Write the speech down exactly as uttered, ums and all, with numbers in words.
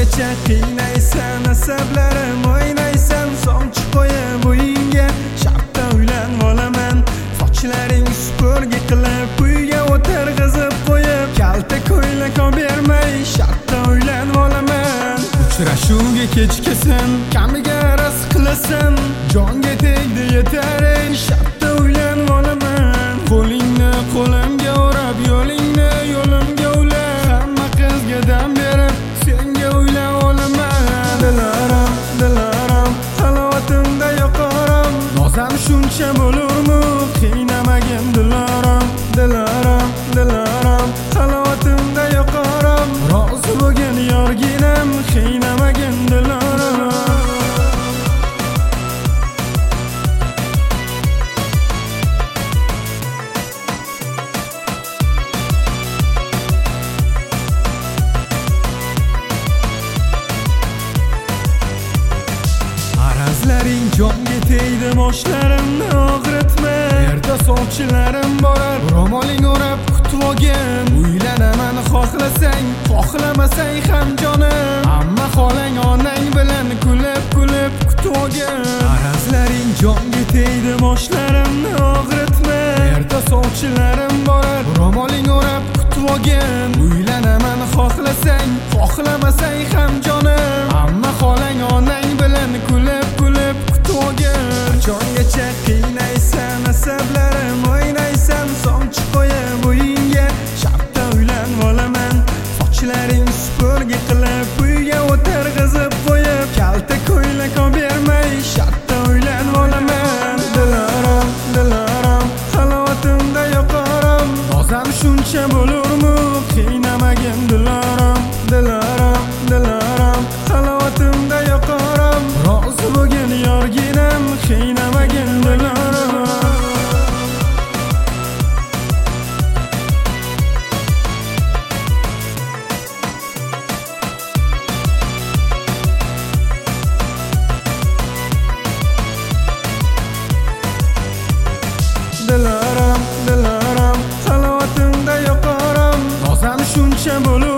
Qachongacha qiynaysan asablarim o'ynaysan somchi qo'yib o'yinga shartta uylanib olaman sochlaring supurgi qilib uyga o'tirg'izib qo'yib kalta ko'ylak olib bermay shartta uylanib olaman uchrashuvga kechikasan kamiga araz qilasan jonga tegdi yetar ey shartta uylanib olaman qo'lingni qo'limga o'rab yo'lingni yo'limga ulab hamma qizga dam berib senga uylanib olaman dilarim dilarim halovatimda yo'qoram nozam shuncha bo'lurmi qiynamagin dilarim dilarim dilarim halovatimda yo'qoram rozi bo'lgin yorginam qiynamagin dilarim Arazlaring jonga tegdi boshlarimni og'ritma erta sovchilarim borar ro'moling o'rab kutib olgin uylanaman xohlasang xohlamasang ham jonim amma xolang onang bilan kulib kulib kutib olgin Arazlaring jonga tegdi boshlarimni og'ritma erta sovchilarim borar ro'moling o'rab kutib olgin uylanaman xohlasang xohlamasang ham jonim amma xolang onang bilan kulib kulib kutib olgin qachongacha qiynaysan asablarim o'ynaysan somchi qo'yib o'yinga shartta uylanib olaman sochlaring supurgi qilib uyga o'tirg'izib qo'yib kalta ko'ylak olib bermay shartta uylanib olaman dilarim dilarim halovatimda yo'qoram nozam shuncha bo'lurmi qiynamagin dilarim dilarim dilarim halovatimda yo'qoram rozi bo'lgin yorginam qiynamagin dilarim dilarim dilarim halovatimda yo'qoram nozam shuncha bo'lur